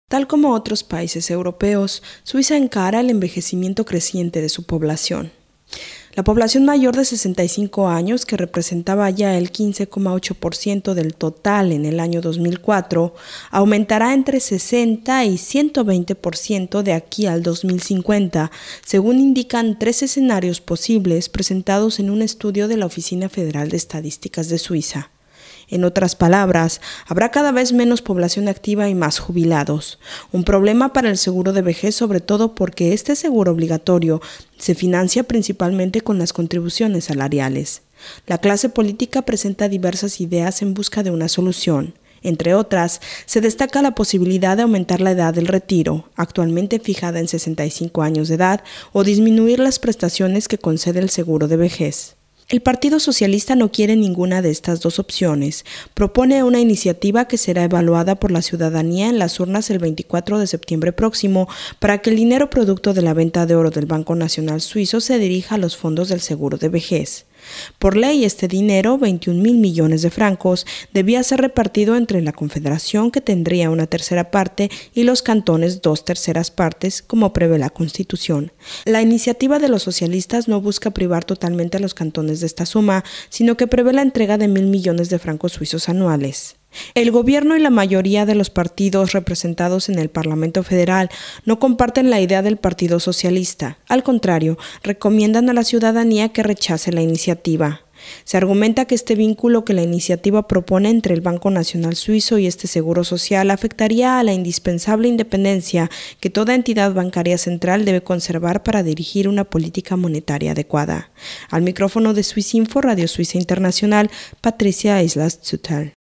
Tal como otros países europeos, Suiza encara el envejecimiento creciente de su población. La población mayor de 65 años, que representaba ya el 15,8% del total en el año 2004, aumentará entre 60 y 120% de aquí al 2050, según indican 3 escenarios posibles presentados en un estudio de la Oficina Federal de Estadísticas de Suiza. En otras palabras, habrá cada vez menos población activa y más jubilados. Un problema para el seguro de vejez, sobre todo porque este seguro obligatorio se financia principalmente con las contribuciones salariales. La clase política presenta diversas ideas en busca de una solución. Entre otras, se destaca la posibilidad de aumentar la edad del retiro, actualmente fijada en 65 años de edad, o disminuir las prestaciones que concede el seguro de vejez. El Partido Socialista no quiere ninguna de estas dos opciones. Propone una iniciativa que será evaluada por la ciudadanía en las urnas el 24 de septiembre próximo para que el dinero producto de la venta de oro del Banco Nacional Suizo se dirija a los fondos del seguro de vejez. Por ley, este dinero, 21.000 millones de francos, debía ser repartido entre la Confederación, que tendría una tercera parte, y los cantones 2/3 partes, como prevé la Constitución. La iniciativa de los socialistas no busca privar totalmente a los cantones de esta suma, sino que prevé la entrega de 1.000 millones de francos suizos anuales. El gobierno y la mayoría de los partidos representados en el Parlamento Federal no comparten la idea del Partido Socialista. Al contrario, recomiendan a la ciudadanía que rechace la iniciativa. Se argumenta que este vínculo que la iniciativa propone entre el Banco Nacional Suizo y este seguro social afectaría a la indispensable independencia que toda entidad bancaria central debe conservar para dirigir una política monetaria adecuada. Al micrófono de Swissinfo, Radio Suiza Internacional, Patricia Islas-Zutal.